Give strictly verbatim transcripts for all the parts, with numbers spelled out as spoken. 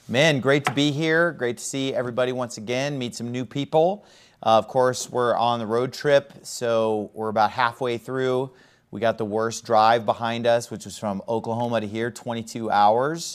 Man, great to be here. Great to see everybody once again, meet some new people. Uh, of course, we're on the road trip, so we're about halfway through. We got the worst drive behind us, which was from Oklahoma to here, twenty-two hours.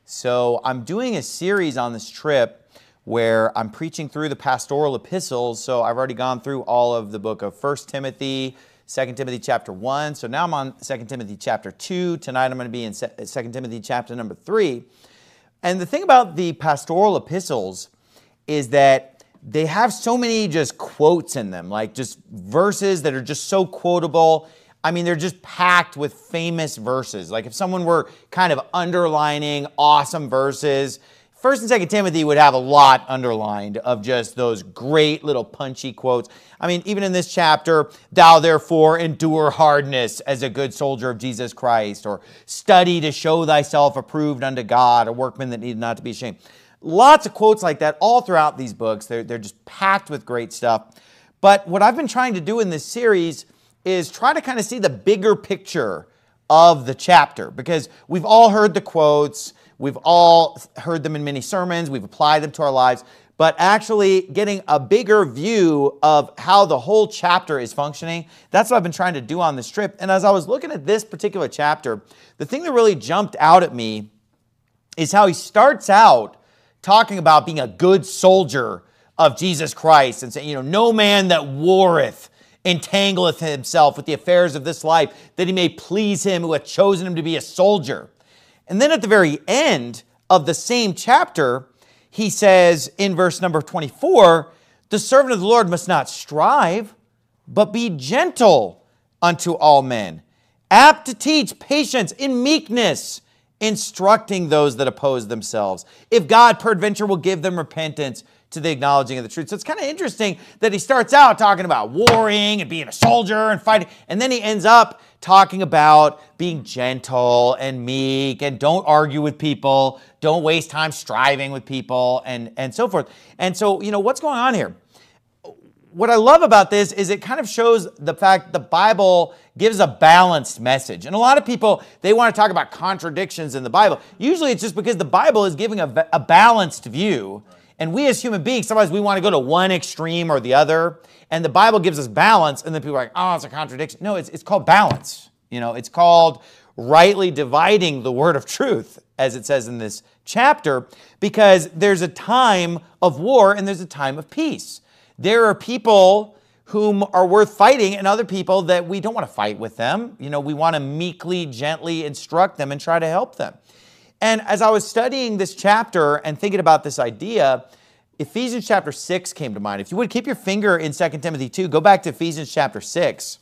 So I'm doing a series on this trip where I'm preaching through the pastoral epistles. So I've already gone through all of the book of First Timothy, Second Timothy chapter one. So now I'm on Second Timothy chapter two. Tonight I'm going to be in Second Timothy chapter number three. And the thing about the pastoral epistles is that they have so many just quotes in them, like just verses that are just so quotable. I mean, they're just packed with famous verses. Like if someone were kind of underlining awesome verses, First and Second Timothy would have a lot underlined of just those great little punchy quotes. I mean, even in this chapter, thou therefore endure hardness as a good soldier of Jesus Christ, or study to show thyself approved unto God, a workman that needed not to be ashamed. Lots of quotes like that all throughout these books. They're, they're just packed with great stuff. But what I've been trying to do in this series is try to kind of see the bigger picture of the chapter, because we've all heard the quotes. We've all heard them in many sermons. We've applied them to our lives. But actually getting a bigger view of how the whole chapter is functioning, that's what I've been trying to do on this trip. And as I was looking at this particular chapter, the thing that really jumped out at me is how he starts out talking about being a good soldier of Jesus Christ and saying, you know, no man that warreth entangleth himself with the affairs of this life, that he may please him who hath chosen him to be a soldier. And then at the very end of the same chapter, he says in verse number twenty-four, the servant of the Lord must not strive, but be gentle unto all men, apt to teach, patience, in meekness, instructing those that oppose themselves, if God peradventure will give them repentance to the acknowledging of the truth. So it's kind of interesting that he starts out talking about warring and being a soldier and fighting, and then he ends up talking about being gentle and meek and don't argue with people, don't waste time striving with people, and, and so forth. And so, you know, what's going on here? What I love about this is it kind of shows the fact the Bible gives a balanced message. And a lot of people, they want to talk about contradictions in the Bible. Usually it's just because the Bible is giving a, a balanced view. And we as human beings, sometimes we want to go to one extreme or the other. And the Bible gives us balance. And then people are like, oh, it's a contradiction. No, it's, it's called balance. You know, it's called rightly dividing the word of truth, as it says in this chapter, because there's a time of war and there's a time of peace. There are people whom are worth fighting and other people that we don't want to fight with them. You know, we want to meekly, gently instruct them and try to help them. And as I was studying this chapter and thinking about this idea, Ephesians chapter six came to mind. If you would keep your finger in Second Timothy two, go back to Ephesians chapter six.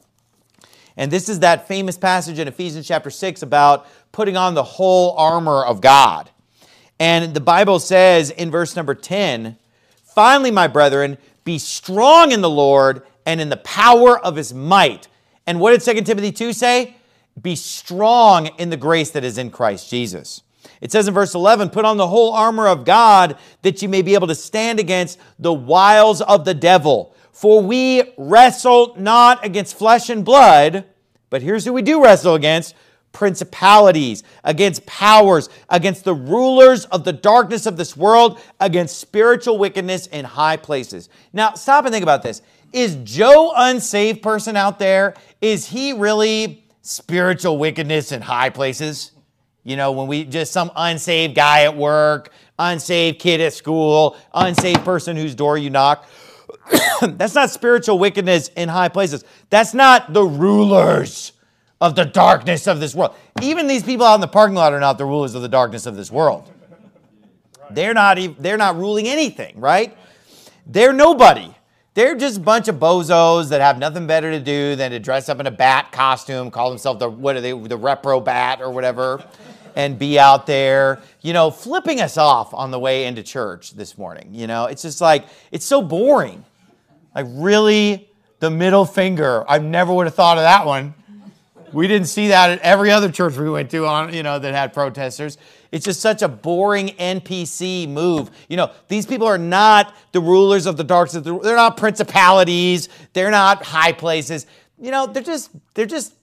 And this is that famous passage in Ephesians chapter six about putting on the whole armor of God. And the Bible says in verse number ten, finally, my brethren, be strong in the Lord and in the power of his might. And what did Second Timothy two say? Be strong in the grace that is in Christ Jesus. It says in verse eleven, put on the whole armor of God that you may be able to stand against the wiles of the devil. For we wrestle not against flesh and blood, but here's who we do wrestle against: principalities, against powers, against the rulers of the darkness of this world, against spiritual wickedness in high places. Now, stop and think about this. Is Joe unsaved person out there? Is he really spiritual wickedness in high places? You know, when we just some unsaved guy at work, unsaved kid at school, unsaved person whose door you knock. That's not spiritual wickedness in high places. That's not the rulers of the darkness of this world. Even these people out in the parking lot are not the rulers of the darkness of this world. They're not even, they're not ruling anything, right? They're nobody. They're just a bunch of bozos that have nothing better to do than to dress up in a bat costume, call themselves the, what are they, the repro bat or whatever, and be out there, you know, flipping us off on the way into church this morning. You know, it's just like, it's so boring. Like, really, the middle finger. I never would have thought of that one. We didn't see that at every other church we went to, on, you know, that had protesters. It's just such a boring N P C move. You know, these people are not the rulers of the darkness. They're not principalities. They're not high places. You know, they're just, they're just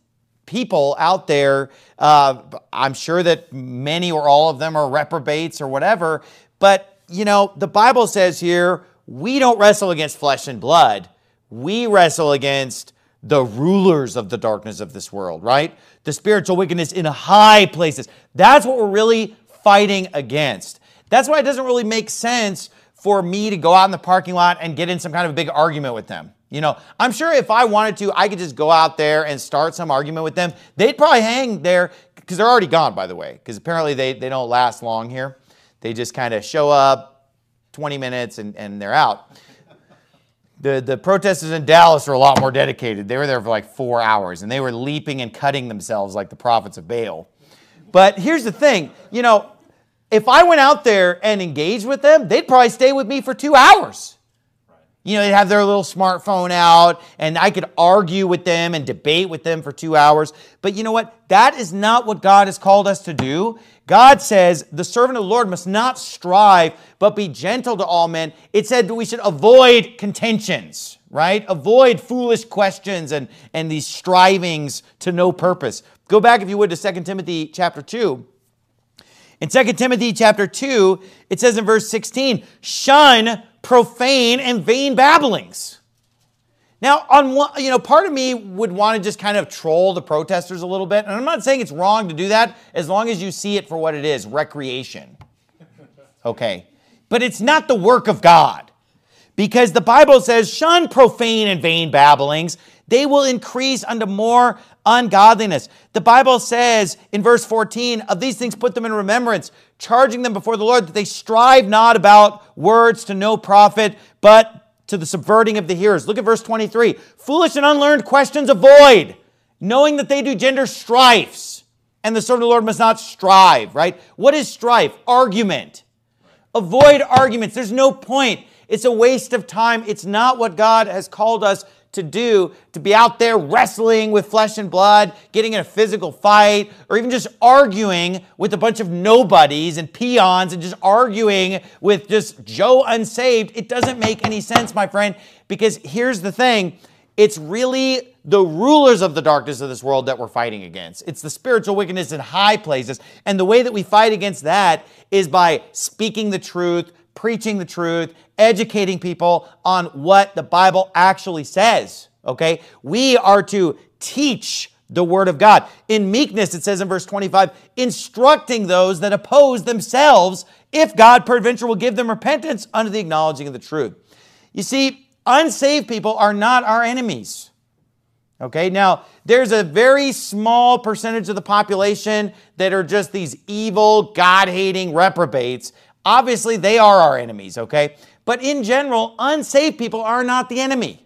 people out there. Uh, I'm sure that many or all of them are reprobates or whatever. But, you know, the Bible says here, we don't wrestle against flesh and blood. We wrestle against the rulers of the darkness of this world, right? The spiritual wickedness in high places. That's what we're really fighting against. That's why it doesn't really make sense for me to go out in the parking lot and get in some kind of a big argument with them. You know, I'm sure if I wanted to, I could just go out there and start some argument with them. They'd probably hang there, because they're already gone, by the way, because apparently they, they don't last long here. They just kind of show up twenty minutes and, and they're out. The, the protesters in Dallas are a lot more dedicated. They were there for like four hours, and they were leaping and cutting themselves like the prophets of Baal. But here's the thing, you know, if I went out there and engaged with them, they'd probably stay with me for two hours. You know, they'd have their little smartphone out, and I could argue with them and debate with them for two hours. But you know what? That is not what God has called us to do. God says the servant of the Lord must not strive, but be gentle to all men. It said that we should avoid contentions, right? Avoid foolish questions and, and these strivings to no purpose. Go back, if you would, to Second Timothy chapter two. In Second Timothy chapter two, it says in verse sixteen, shun profane and vain babblings. Now, on one, you know, part of me would want to just kind of troll the protesters a little bit. And I'm not saying it's wrong to do that as long as you see it for what it is, recreation. Okay. But it's not the work of God. Because the Bible says, shun profane and vain babblings. They will increase unto more ungodliness. The Bible says in verse fourteen, of these things put them in remembrance, charging them before the Lord that they strive not about words to no profit, but to the subverting of the hearers. Look at verse twenty-three. Foolish and unlearned questions avoid, knowing that they do gender strifes, and the servant of the Lord must not strive, right? What is strife? Argument. Avoid arguments. There's no point. It's a waste of time. It's not what God has called us to do, to be out there wrestling with flesh and blood, getting in a physical fight, or even just arguing with a bunch of nobodies and peons and just arguing with just Joe unsaved. It doesn't make any sense, my friend, because here's the thing. It's really the rulers of the darkness of this world that we're fighting against. It's the spiritual wickedness in high places. And the way that we fight against that is by speaking the truth, preaching the truth, educating people on what the Bible actually says, okay? We are to teach the Word of God. In meekness, it says in verse twenty-five, instructing those that oppose themselves, if God peradventure will give them repentance unto the acknowledging of the truth. You see, unsaved people are not our enemies, okay? Now, there's a very small percentage of the population that are just these evil, God-hating reprobates. Obviously, they are our enemies, okay? But in general, unsaved people are not the enemy,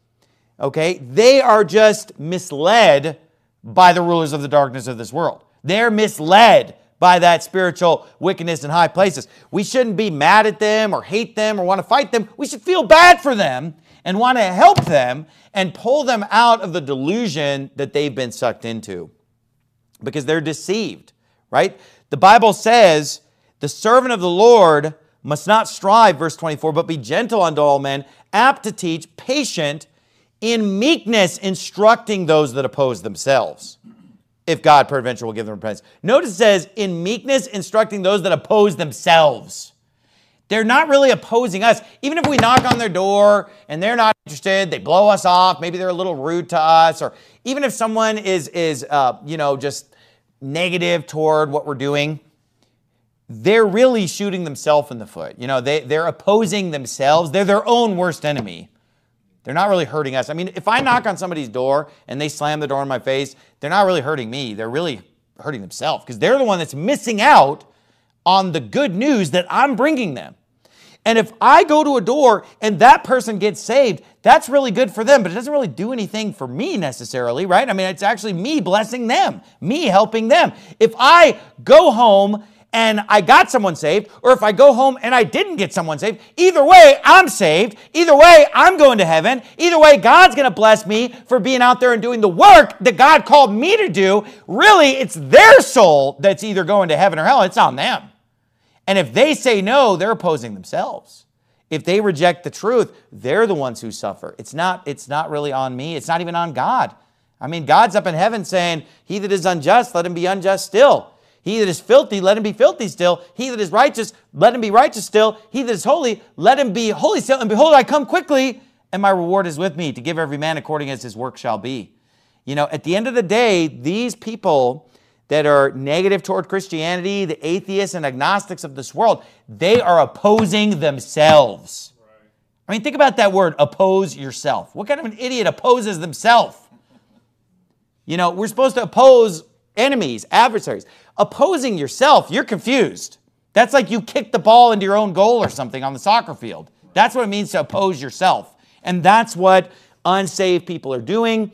okay? They are just misled by the rulers of the darkness of this world. They're misled by that spiritual wickedness in high places. We shouldn't be mad at them or hate them or want to fight them. We should feel bad for them and want to help them and pull them out of the delusion that they've been sucked into, because they're deceived, right? The Bible says, the servant of the Lord must not strive, verse twenty-four, but be gentle unto all men, apt to teach, patient, in meekness instructing those that oppose themselves, if God peradventure will give them repentance. Notice it says, in meekness instructing those that oppose themselves. They're not really opposing us. Even if we knock on their door and they're not interested, they blow us off, maybe they're a little rude to us, or even if someone is, is uh, you know, just negative toward what we're doing, they're really shooting themselves in the foot. You know, they, they're opposing themselves. They're their own worst enemy. They're not really hurting us. I mean, if I knock on somebody's door and they slam the door in my face, they're not really hurting me. They're really hurting themselves, because they're the one that's missing out on the good news that I'm bringing them. And if I go to a door and that person gets saved, that's really good for them, but it doesn't really do anything for me necessarily, right? I mean, it's actually me blessing them, me helping them. If I go home and I got someone saved, or if I go home and I didn't get someone saved, either way, I'm saved. Either way, I'm going to heaven. Either way, God's going to bless me for being out there and doing the work that God called me to do. Really, it's their soul that's either going to heaven or hell. It's on them. And if they say no, they're opposing themselves. If they reject the truth, they're the ones who suffer. It's not, it's not really on me. It's not even on God. I mean, God's up in heaven saying, he that is unjust, let him be unjust still. He that is filthy, let him be filthy still. He that is righteous, let him be righteous still. He that is holy, let him be holy still. And behold, I come quickly, and my reward is with me to give every man according as his work shall be. You know, at the end of the day, these people that are negative toward Christianity, the atheists and agnostics of this world, they are opposing themselves. Right. I mean, think about that word, oppose yourself. What kind of an idiot opposes themselves? You know, we're supposed to oppose enemies, adversaries. Opposing yourself, you're confused. That's like you kicked the ball into your own goal or something on the soccer field. That's what it means to oppose yourself. And that's what unsaved people are doing.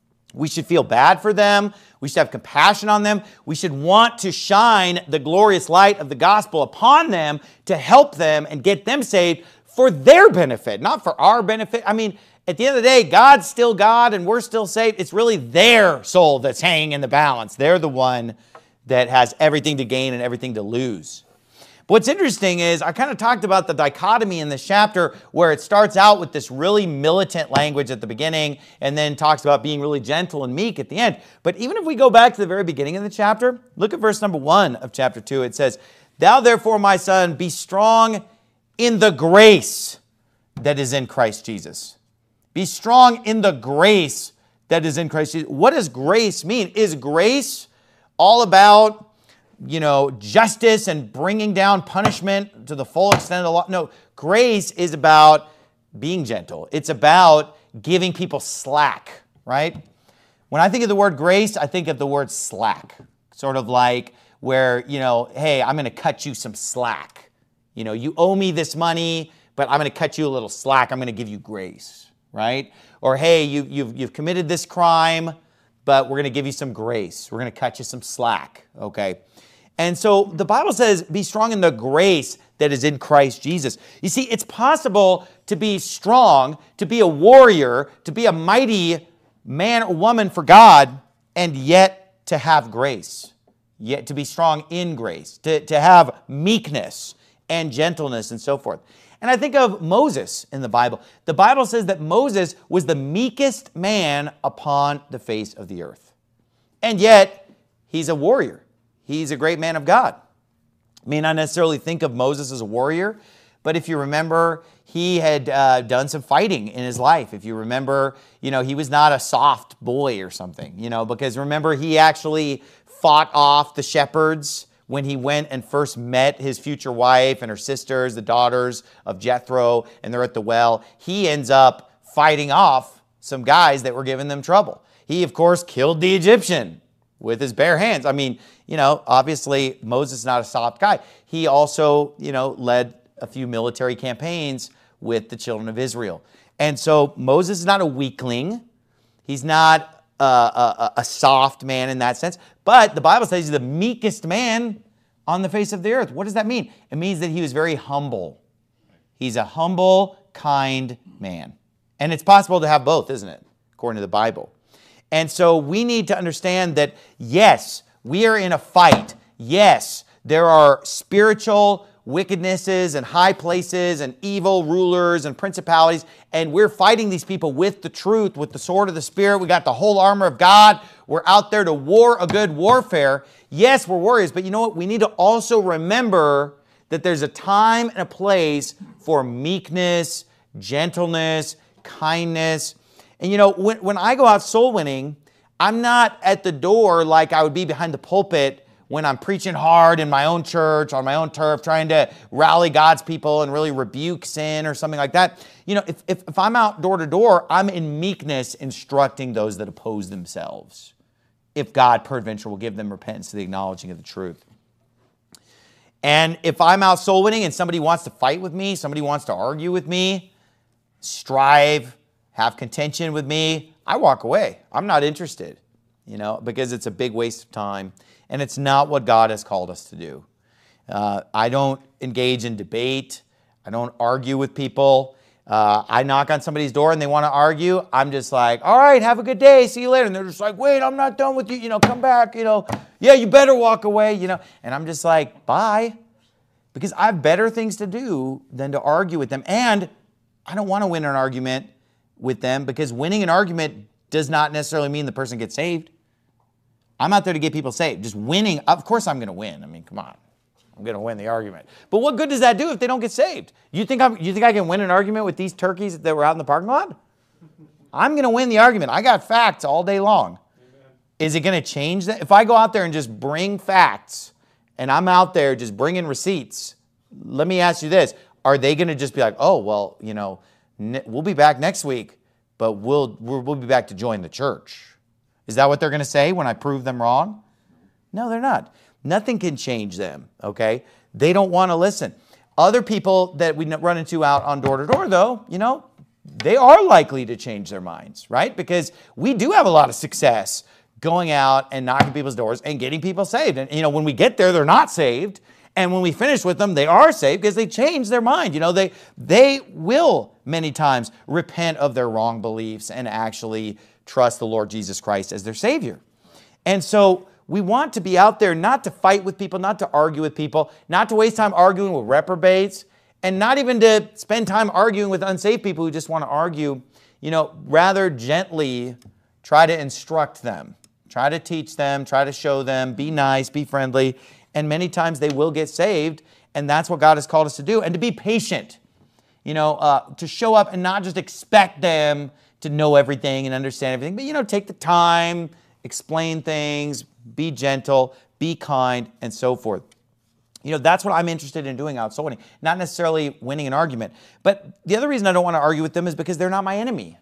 We should feel bad for them. We should have compassion on them. We should want to shine the glorious light of the gospel upon them to help them and get them saved for their benefit, not for our benefit. I mean, at the end of the day, God's still God and we're still saved. It's really their soul that's hanging in the balance. They're the one that has everything to gain and everything to lose. But what's interesting is I kind of talked about the dichotomy in this chapter where it starts out with this really militant language at the beginning and then talks about being really gentle and meek at the end. But even if we go back to the very beginning of the chapter, look at verse number one of chapter two. It says, "Thou therefore, my son, be strong in the grace that is in Christ Jesus." Be strong in the grace that is in Christ Jesus. What does grace mean? Is grace all about, you know, justice and bringing down punishment to the full extent of the law? No, grace is about being gentle. It's about giving people slack, right? When I think of the word grace, I think of the word slack. Sort of like where, you know, hey, I'm going to cut you some slack. You know, you owe me this money, but I'm going to cut you a little slack. I'm going to give you grace. Right? Or, hey, you, you've, you've committed this crime, but we're going to give you some grace. We're going to cut you some slack, okay? And so the Bible says, be strong in the grace that is in Christ Jesus. You see, it's possible to be strong, to be a warrior, to be a mighty man or woman for God, and yet to have grace, yet to be strong in grace, to, to have meekness and gentleness and so forth. And I think of Moses in the Bible. The Bible says that Moses was the meekest man upon the face of the earth. And yet, he's a warrior. He's a great man of God. I may not necessarily think of Moses as a warrior, but if you remember, he had uh, done some fighting in his life. If you remember, you know, he was not a soft boy or something, you know, because remember, he actually fought off the shepherds when he went and first met his future wife and her sisters, the daughters of Jethro, and they're at the well. He ends up fighting off some guys that were giving them trouble. He, of course, killed the Egyptian with his bare hands. I mean, you know, obviously Moses is not a soft guy. He also, you know, led a few military campaigns with the children of Israel. And so Moses is not a weakling. He's not a, a, a soft man in that sense. But the Bible says he's the meekest man on the face of the earth. What does that mean? It means that he was very humble. He's a humble, kind man. And it's possible to have both, isn't it? According to the Bible. And so we need to understand that, yes, we are in a fight. Yes, there are spiritual wickednesses and high places and evil rulers and principalities, and we're fighting these people with the truth, with the sword of the Spirit. We got the whole armor of God. We're out there to war a good warfare. Yes, we're warriors, but you know what? We need to also remember that there's a time and a place for meekness, gentleness, kindness. And you know, when, when I go out soul winning, I'm not at the door like I would be behind the pulpit when I'm preaching hard in my own church, on my own turf, trying to rally God's people and really rebuke sin or something like that. You know, if, if, if I'm out door to door, I'm in meekness instructing those that oppose themselves, if God peradventure will give them repentance to the acknowledging of the truth. And if I'm out soul winning and somebody wants to fight with me, somebody wants to argue with me, strive, have contention with me, I walk away. I'm not interested, you know, because it's a big waste of time. And it's not what God has called us to do. Uh, I don't engage in debate. I don't argue with people. Uh, I knock on somebody's door and they want to argue. I'm just like, all right, have a good day. See you later. And they're just like, wait, I'm not done with you. You know, come back. You know, yeah, you better walk away. You know, and I'm just like, bye. Because I have better things to do than to argue with them. And I don't want to win an argument with them because winning an argument does not necessarily mean the person gets saved. I'm out there to get people saved. Just winning, of course I'm going to win. I mean, come on. I'm going to win the argument. But what good does that do if they don't get saved? You think, I'm, you think I can win an argument with these turkeys that were out in the parking lot? I'm going to win the argument. I got facts all day long. Amen. Is it going to change that? If I go out there and just bring facts, and I'm out there just bringing receipts, let me ask you this. Are they going to just be like, oh, well, you know, we'll be back next week, but we'll, we'll be back to join the church? Is that what they're going to say when I prove them wrong? No, they're not. Nothing can change them, okay? They don't want to listen. Other people that we run into out on door to door, though, you know, they are likely to change their minds, right? Because we do have a lot of success going out and knocking people's doors and getting people saved. And, you know, when we get there, they're not saved. And when we finish with them, they are saved because they change their mind. You know, they, they will many times repent of their wrong beliefs and actually trust the Lord Jesus Christ as their Savior. And so we want to be out there not to fight with people, not to argue with people, not to waste time arguing with reprobates, and not even to spend time arguing with unsaved people who just want to argue. You know, rather gently try to instruct them, try to teach them, try to show them, be nice, be friendly, and many times they will get saved, and that's what God has called us to do, and to be patient, you know, uh, to show up and not just expect them to know everything and understand everything, but, you know, take the time, explain things, be gentle, be kind, and so forth. You know, that's what I'm interested in doing out soul winning. Not necessarily winning an argument. But the other reason I don't want to argue with them is because they're not my enemy.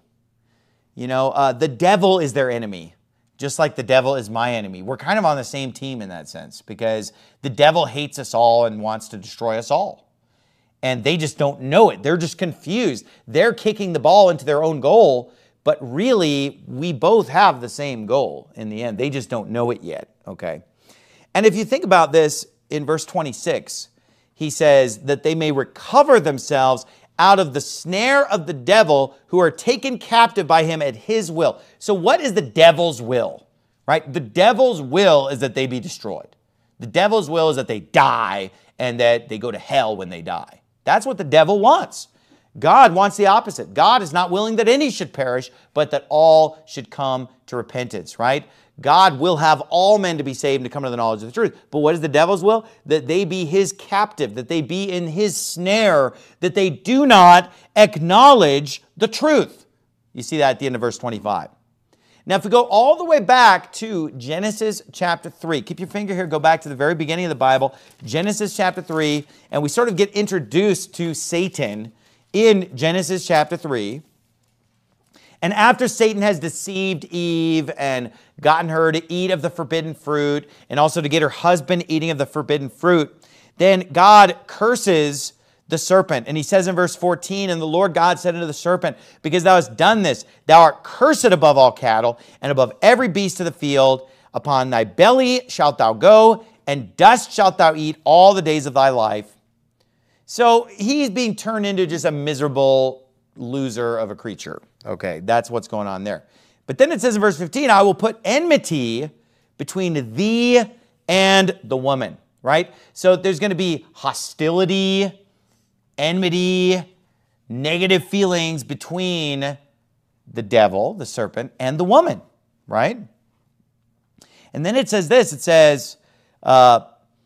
You know, uh, the devil is their enemy, just like the devil is my enemy. We're kind of on the same team in that sense because the devil hates us all and wants to destroy us all. And they just don't know it. They're just confused. They're kicking the ball into their own goal. But really, we both have the same goal in the end. They just don't know it yet, okay? And if you think about this, in verse twenty-six, he says that they may recover themselves out of the snare of the devil who are taken captive by him at his will. So what is the devil's will, right? The devil's will is that they be destroyed. The devil's will is that they die and that they go to hell when they die. That's what the devil wants. God wants the opposite. God is not willing that any should perish, but that all should come to repentance, right? God will have all men to be saved and to come to the knowledge of the truth. But what is the devil's will? That they be his captive, that they be in his snare, that they do not acknowledge the truth. You see that at the end of verse twenty-five. Now, if we go all the way back to Genesis chapter three, keep your finger here, go back to the very beginning of the Bible, Genesis chapter three, and we sort of get introduced to Satan in Genesis chapter three. And after Satan has deceived Eve and gotten her to eat of the forbidden fruit and also to get her husband eating of the forbidden fruit, then God curses the serpent. And he says in verse fourteen, and the Lord God said unto the serpent, because thou hast done this, thou art cursed above all cattle and above every beast of the field. Upon thy belly shalt thou go, and dust shalt thou eat all the days of thy life. So he's being turned into just a miserable loser of a creature. Okay, that's what's going on there. But then it says in verse fifteen, I will put enmity between thee and the woman, right? So there's going to be hostility, enmity, negative feelings between the devil, the serpent, and the woman, right? And then it says this, it says, uh,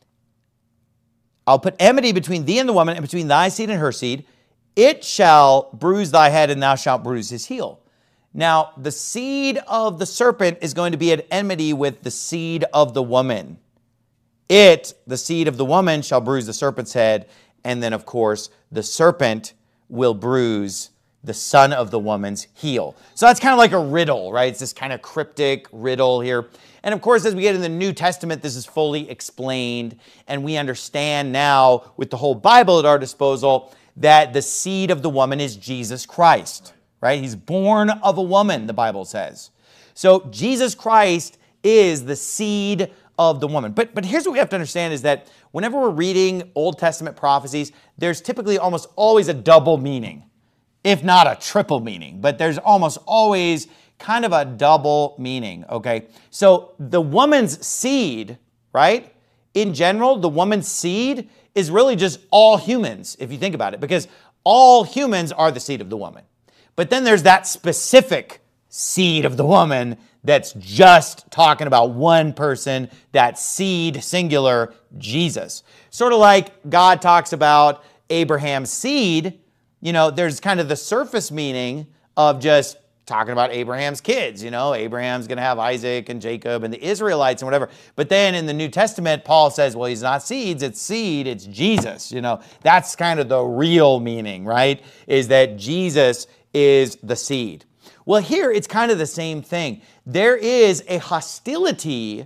I'll put enmity between thee and the woman, and between thy seed and her seed. It shall bruise thy head, and thou shalt bruise his heel. Now, the seed of the serpent is going to be at enmity with the seed of the woman. It, the seed of the woman, shall bruise the serpent's head, and then, of course, the serpent will bruise the son of the woman's heel. So that's kind of like a riddle, right? It's this kind of cryptic riddle here. And of course, as we get in the New Testament, this is fully explained, and we understand now, with the whole Bible at our disposal, that the seed of the woman is Jesus Christ, right? He's born of a woman, the Bible says. So Jesus Christ is the seed of the woman. But, but here's what we have to understand is that whenever we're reading Old Testament prophecies, there's typically almost always a double meaning, if not a triple meaning. But there's almost always kind of a double meaning, okay? So the woman's seed, right? In general, the woman's seed is really just all humans, if you think about it, because all humans are the seed of the woman. But then there's that specific seed of the woman that's just talking about one person, that seed, singular, Jesus. Sort of like God talks about Abraham's seed, you know, there's kind of the surface meaning of just talking about Abraham's kids, you know, Abraham's going to have Isaac and Jacob and the Israelites and whatever. But then in the New Testament, Paul says, well, he's not seeds, it's seed, it's Jesus. You know, that's kind of the real meaning, right? Is that Jesus is the seed. Well, here it's kind of the same thing. There is a hostility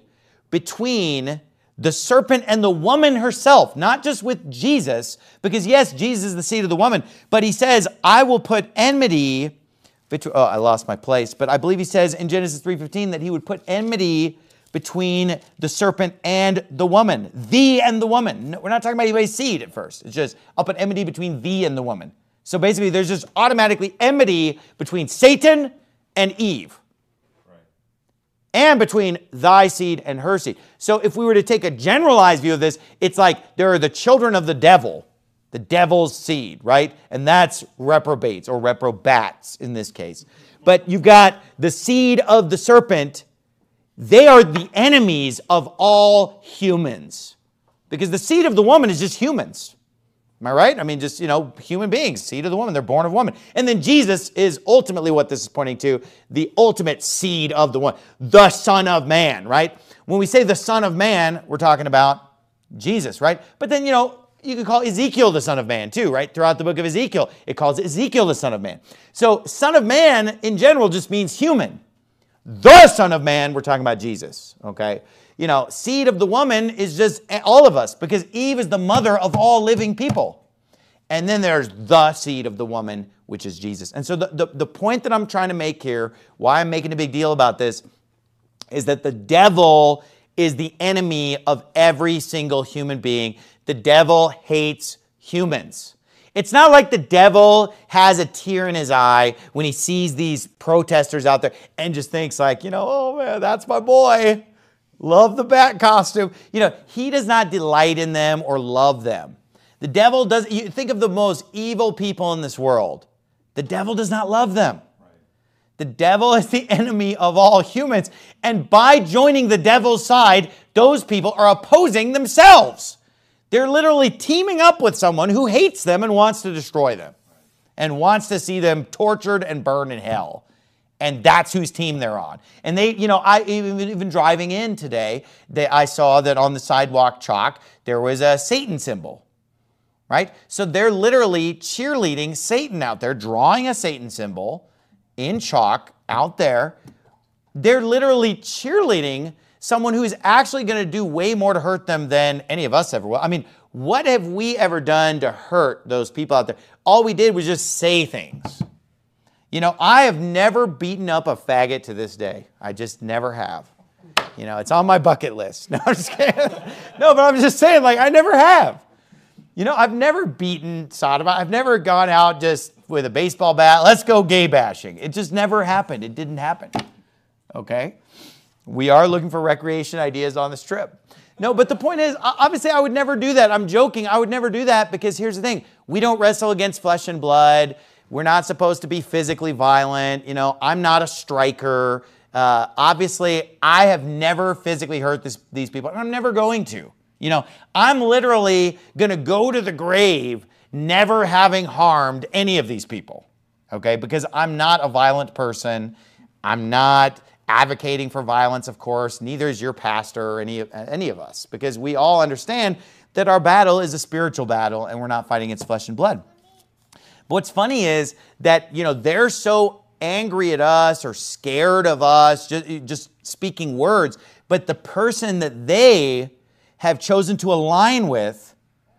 between the serpent and the woman herself, not just with Jesus, because yes, Jesus is the seed of the woman, but he says, I will put enmity between, oh, I lost my place, but I believe he says in Genesis three fifteen that he would put enmity between the serpent and the woman, thee and the woman. No, we're not talking about anybody's seed at first. It's just, I'll put enmity between thee and the woman. So basically, there's just automatically enmity between Satan and Eve. Right. And between thy seed and her seed. So if we were to take a generalized view of this, it's like there are the children of the devil, the devil's seed, right? And that's reprobates or reprobats in this case. But you've got the seed of the serpent. They are the enemies of all humans. Because the seed of the woman is just humans. Am I right? I mean, just, you know, human beings, seed of the woman. They're born of woman. And then Jesus is ultimately what this is pointing to, the ultimate seed of the one, the Son of Man, right? When we say the Son of Man, we're talking about Jesus, right? But then, you know, you could call Ezekiel the Son of Man too, right? Throughout the book of Ezekiel, it calls Ezekiel the Son of Man. So Son of Man in general just means human. The Son of Man, we're talking about Jesus, okay? You know, seed of the woman is just all of us because Eve is the mother of all living people. And then there's the seed of the woman, which is Jesus. And so the, the, the point that I'm trying to make here, why I'm making a big deal about this, is that the devil is the enemy of every single human being. The devil hates humans. It's not like the devil has a tear in his eye when he sees these protesters out there and just thinks like, you know, oh man, that's my boy. Love the bat costume. You know, he does not delight in them or love them. The devil does, you think of the most evil people in this world. The devil does not love them. Right. The devil is the enemy of all humans. And by joining the devil's side, those people are opposing themselves. They're literally teaming up with someone who hates them and wants to destroy them. Right. And wants to see them tortured and burned in hell. And that's whose team they're on. And they, you know, I even, even driving in today, they, I saw that on the sidewalk chalk, there was a Satan symbol, right? So they're literally cheerleading Satan out there, drawing a Satan symbol in chalk out there. They're literally cheerleading someone who's actually going to do way more to hurt them than any of us ever will. I mean, what have we ever done to hurt those people out there? All we did was just say things. You know, I have never beaten up a faggot to this day. I just never have. You know, it's on my bucket list. No, I'm just kidding. No, but I'm just saying, like, I never have. You know, I've never beaten Sodom. I've never gone out just with a baseball bat. Let's go gay bashing. It just never happened. It didn't happen. Okay? We are looking for recreation ideas on this trip. No, but the point is, obviously, I would never do that. I'm joking. I would never do that because here's the thing. We don't wrestle against flesh and blood. We're not supposed to be physically violent. You know, I'm not a striker. Uh, obviously, I have never physically hurt this, these people, and I'm never going to. You know, I'm literally going to go to the grave never having harmed any of these people, okay? Because I'm not a violent person. I'm not advocating for violence, of course. Neither is your pastor or any, any of us, because we all understand that our battle is a spiritual battle, and we're not fighting against flesh and blood. But what's funny is that, you know, they're so angry at us or scared of us, just, just speaking words, but the person that they have chosen to align with,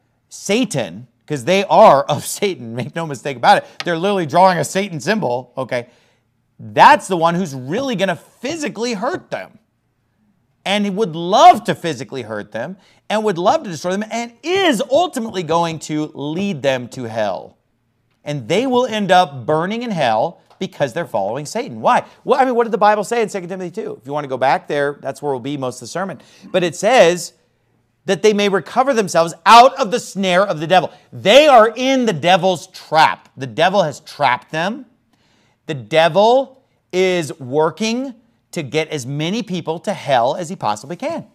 Satan, because they are of Satan, make no mistake about it, they're literally drawing a Satan symbol, okay, that's the one who's really going to physically hurt them. And he would love to physically hurt them and would love to destroy them and is ultimately going to lead them to hell. And they will end up burning in hell because they're following Satan. Why? Well, I mean, what did the Bible say in Second Timothy two? If you want to go back there, that's where we'll be most of the sermon. But it says that they may recover themselves out of the snare of the devil. They are in the devil's trap. The devil has trapped them. The devil is working to get as many people to hell as he possibly can.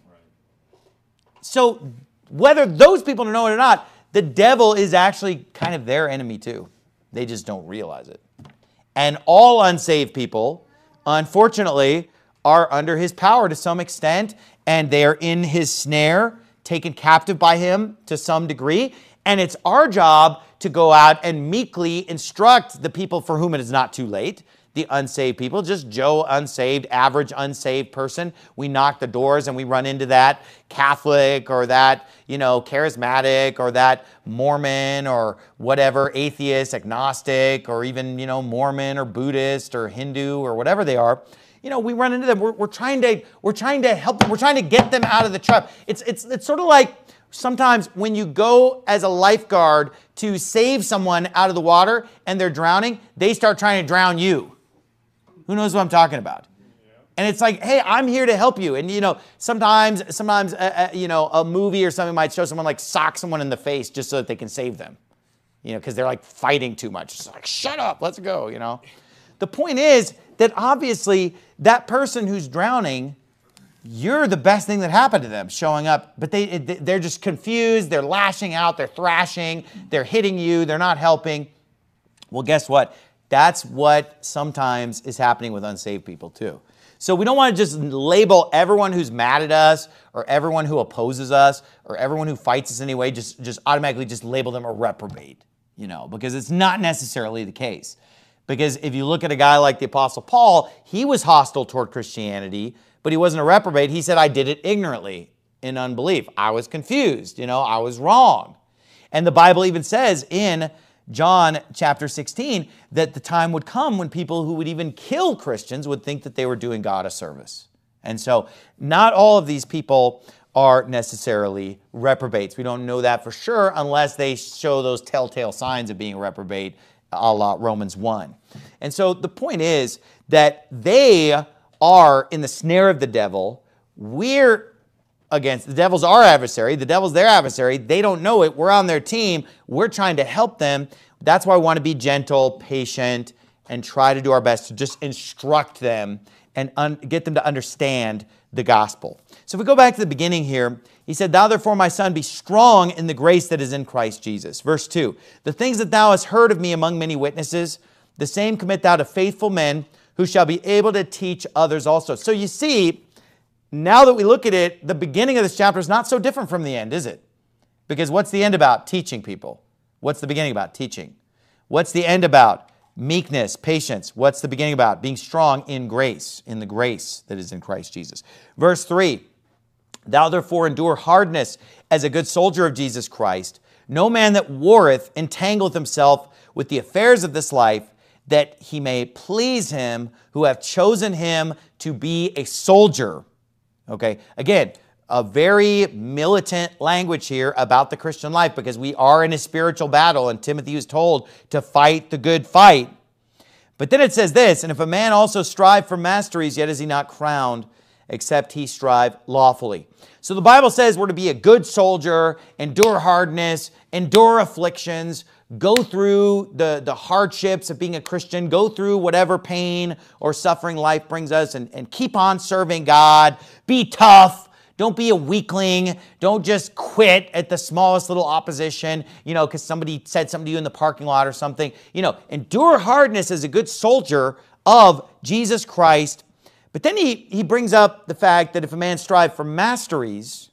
So whether those people know it or not, the devil is actually kind of their enemy too. They just don't realize it. And all unsaved people, unfortunately, are under his power to some extent, and they're in his snare, taken captive by him to some degree. And it's our job to go out and meekly instruct the people for whom it is not too late, the unsaved people, just Joe unsaved, average unsaved person. We knock the doors and we run into that Catholic or that, you know, charismatic or that Mormon or whatever, atheist, agnostic, or even, you know, Mormon or Buddhist or Hindu or whatever they are. You know, we run into them. We're, we're trying to we're trying to help them. We're trying to get them out of the trap. It's it's it's sort of like sometimes when you go as a lifeguard to save someone out of the water and they're drowning, they start trying to drown you. Who knows what I'm talking about? And it's like, hey, I'm here to help you. And, you know, sometimes, sometimes, uh, uh, you know, a movie or something might show someone like sock someone in the face just so that they can save them. You know, because they're like fighting too much. It's like, shut up, let's go, you know. The point is that obviously that person who's drowning, you're the best thing that happened to them showing up. But they, they're just confused. They're lashing out. They're thrashing. They're hitting you. They're not helping. Well, guess what? That's what sometimes is happening with unsaved people too. So we don't want to just label everyone who's mad at us or everyone who opposes us or everyone who fights us anyway, just, just automatically just label them a reprobate, you know, because it's not necessarily the case. Because if you look at a guy like the Apostle Paul, he was hostile toward Christianity, but he wasn't a reprobate. He said, I did it ignorantly in unbelief. I was confused, you know, I was wrong. And the Bible even says in John chapter sixteen, that the time would come when people who would even kill Christians would think that they were doing God a service. And so not all of these people are necessarily reprobates. We don't know that for sure unless they show those telltale signs of being a reprobate, a la Romans one. And so the point is that they are in the snare of the devil. We're against, the devil's our adversary, the devil's their adversary. They don't know it. We're on their team. We're trying to help them. That's why I want to be gentle, patient, and try to do our best to just instruct them and un- get them to understand the gospel. So if we go back to the beginning here, he said, thou therefore, my son, be strong in the grace that is in Christ Jesus. Verse two, the things that thou hast heard of me among many witnesses, the same commit thou to faithful men who shall be able to teach others also. So you see, now that we look at it, the beginning of this chapter is not so different from the end, is it? Because what's the end about? Teaching people. What's the beginning about? Teaching. What's the end about? Meekness, patience. What's the beginning about? Being strong in grace, in the grace that is in Christ Jesus. Verse three, thou therefore endure hardness as a good soldier of Jesus Christ. No man that warreth entangleth himself with the affairs of this life, that he may please him who hath chosen him to be a soldier. Okay, again, a very militant language here about the Christian life because we are in a spiritual battle and Timothy is told to fight the good fight. But then it says this, and if a man also strive for masteries, yet is he not crowned, except he strive lawfully. So the Bible says we're to be a good soldier, endure hardness, endure afflictions, go through the, the hardships of being a Christian, go through whatever pain or suffering life brings us and, and keep on serving God. Be tough. Don't be a weakling. Don't just quit at the smallest little opposition, you know, because somebody said something to you in the parking lot or something. You know, endure hardness as a good soldier of Jesus Christ. But then he, he brings up the fact that if a man strive for masteries,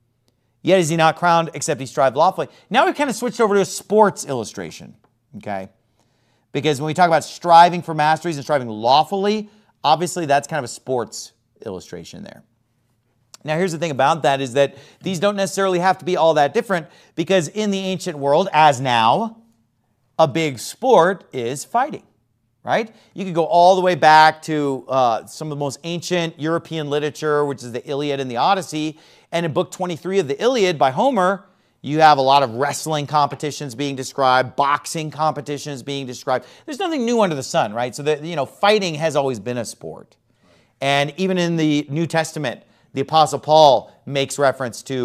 yet is he not crowned except he strive lawfully. Now we've kind of switched over to a sports illustration, okay? Because when we talk about striving for masteries and striving lawfully, obviously that's kind of a sports illustration there. Now here's the thing about that is that these don't necessarily have to be all that different because in the ancient world, as now, a big sport is fighting. Right? You could go all the way back to uh, some of the most ancient European literature, which is the Iliad and the Odyssey. And in book twenty-three of the Iliad by Homer, you have a lot of wrestling competitions being described, boxing competitions being described. There's nothing new under the sun, right? So that, you know, fighting has always been a sport. And even in the New Testament, the Apostle Paul makes reference to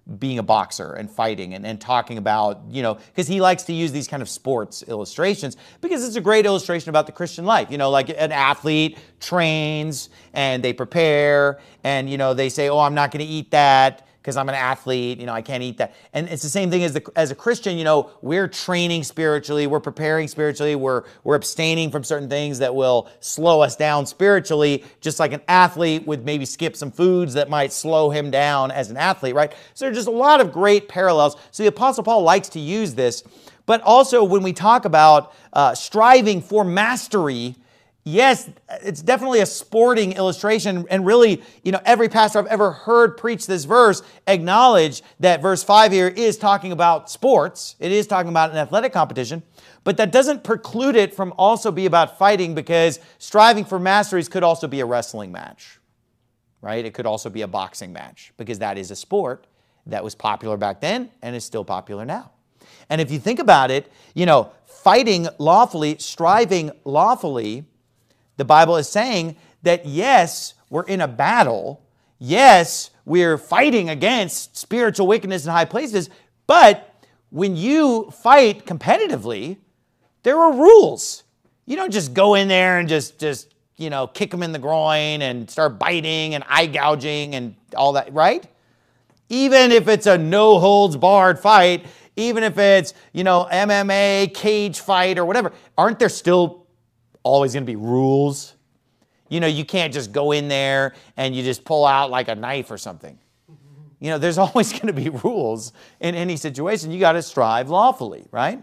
being a boxer and fighting and, and talking about, you know, because he likes to use these kind of sports illustrations because it's a great illustration about the Christian life. You know, like an athlete trains and they prepare and, you know, they say, oh, I'm not going to eat that because I'm an athlete, you know, I can't eat that. And it's the same thing as the, as a Christian, you know, we're training spiritually, we're preparing spiritually, we're, we're abstaining from certain things that will slow us down spiritually, just like an athlete would maybe skip some foods that might slow him down as an athlete, right? So there's just a lot of great parallels. So the Apostle Paul likes to use this, but also when we talk about uh, striving for mastery, yes, it's definitely a sporting illustration, and really, you know, every pastor I've ever heard preach this verse acknowledge that verse five here is talking about sports. It is talking about an athletic competition, but that doesn't preclude it from also be about fighting, because striving for masteries could also be a wrestling match, right? It could also be a boxing match, because that is a sport that was popular back then and is still popular now. And if you think about it, you know, fighting lawfully, striving lawfully, the Bible is saying that, yes, we're in a battle. Yes, we're fighting against spiritual wickedness in high places. But when you fight competitively, there are rules. You don't just go in there and just, just you know, kick them in the groin and start biting and eye gouging and all that, right? Even if it's a no-holds-barred fight, even if it's, you know, M M A, cage fight or whatever, aren't there still always going to be rules? You know, you can't just go in there and you just pull out like a knife or something. You know, there's always going to be rules in any situation. You got to strive lawfully, right?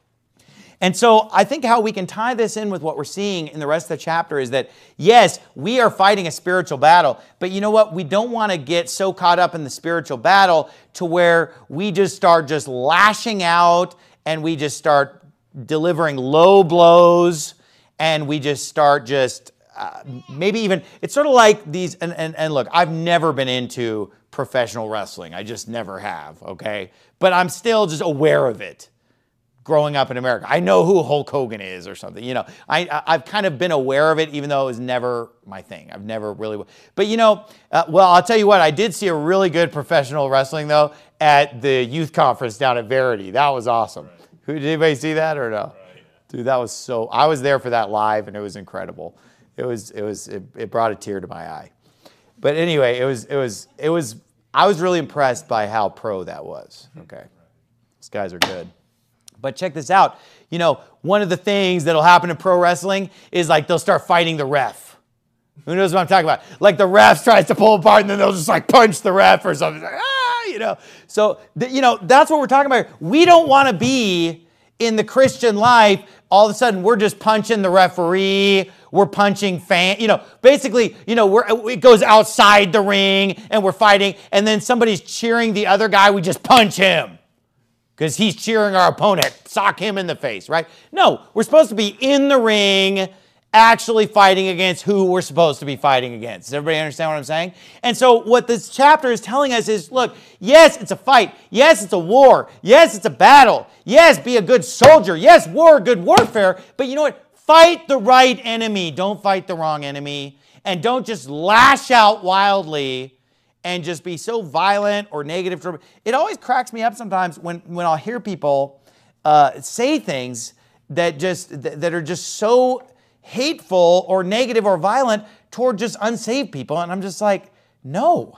And so I think how we can tie this in with what we're seeing in the rest of the chapter is that, yes, we are fighting a spiritual battle, but you know what? We don't want to get so caught up in the spiritual battle to where we just start just lashing out and we just start delivering low blows. And we just start just, uh, maybe even, it's sort of like these, and, and, and look, I've never been into professional wrestling. I just never have, okay? But I'm still just aware of it growing up in America. I know who Hulk Hogan is or something, you know. I, I, I've kind of been aware of it, even though it was never my thing. I've never really, but you know, uh, well, I'll tell you what, I did see a really good professional wrestling, though, at the youth conference down at Verity. That was awesome. Right. Who, did anybody see that or no? Dude, that was so, I was there for that live and it was incredible. It was, it was, it, it brought a tear to my eye. But anyway, it was, it was, it was, I was really impressed by how pro that was. Okay. These guys are good. But check this out. You know, one of the things that'll happen in pro wrestling is like they'll start fighting the ref. Who knows what I'm talking about? Like the ref tries to pull apart and then they'll just like punch the ref or something. Like, ah, you know. So, you know, that's what we're talking about here. We don't want to be in the Christian life, all of a sudden we're just punching the referee, we're punching fan, you know, basically, you know, we're, it goes outside the ring and we're fighting, and then somebody's cheering the other guy, we just punch him because he's cheering our opponent, sock him in the face, right? No, we're supposed to be in the ring actually fighting against who we're supposed to be fighting against. Does everybody understand what I'm saying? And so what this chapter is telling us is, look, yes, it's a fight. Yes, it's a war. Yes, it's a battle. Yes, be a good soldier. Yes, war, good warfare. But you know what? Fight the right enemy. Don't fight the wrong enemy. And don't just lash out wildly and just be so violent or negative. It always cracks me up sometimes when, when I'll hear people uh, say things that just that are just so hateful or negative or violent toward just unsaved people. And I'm just like, no.